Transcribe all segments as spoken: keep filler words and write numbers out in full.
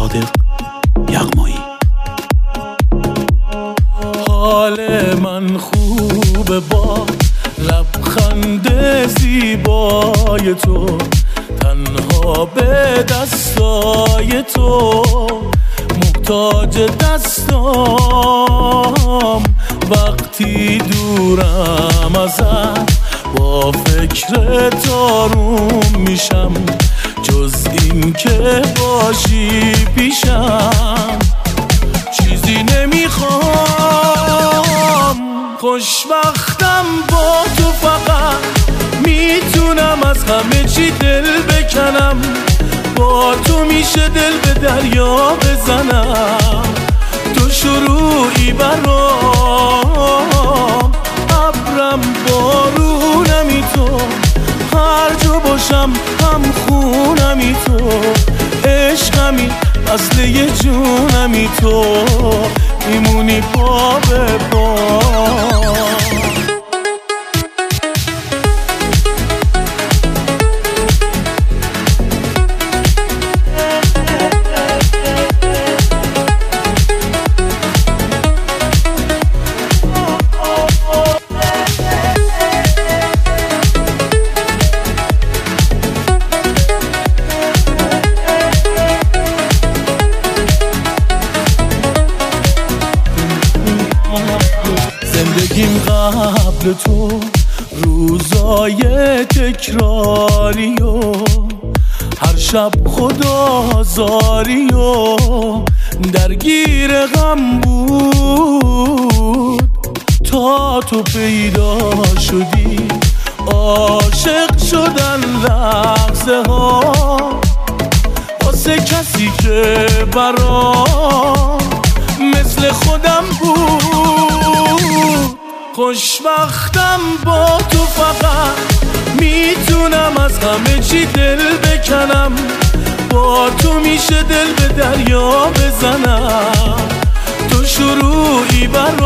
صادق یغمایی. حال من خوبه با لبخند زیبای تو، تنها به دستای تو محتاج دستام. وقتی دورم ازت با فکر تاروم میشم، جز این که باشی پیشم چیزی نمیخوام. خوشبختم با تو، فقط میتونم از همه چی دل بکنم. با تو میشه دل به دریا بزنم. تو شروعی برام، ابرم بارونمی تو، هر جا باشم هم خونمی تو. عشقمی اصل جونمی تو، میمونی پا به پا. زندگیم قبل تو روزای تکراری و هر شب خدازاری و درگیر غم بود، تا تو پیدا شدی. عاشق شدن لحظه ها واسه کسی که برام مثل خودم بود. خوشبختم با تو، فقط میتونم از همه چی دل بکنم. با تو میشه دل به دریا بزنم. تو شروعی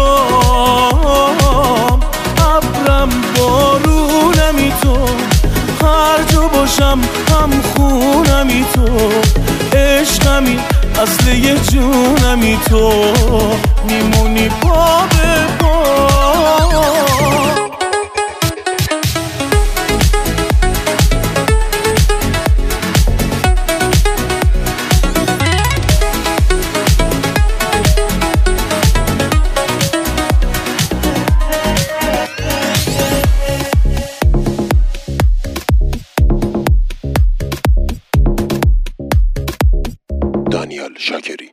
برام، ابرم بارونمی تو، هر جا باشم هم خونمی تو. عشقمی اصل جونمی تو، میمونی پا به پا. دانیال شاکری.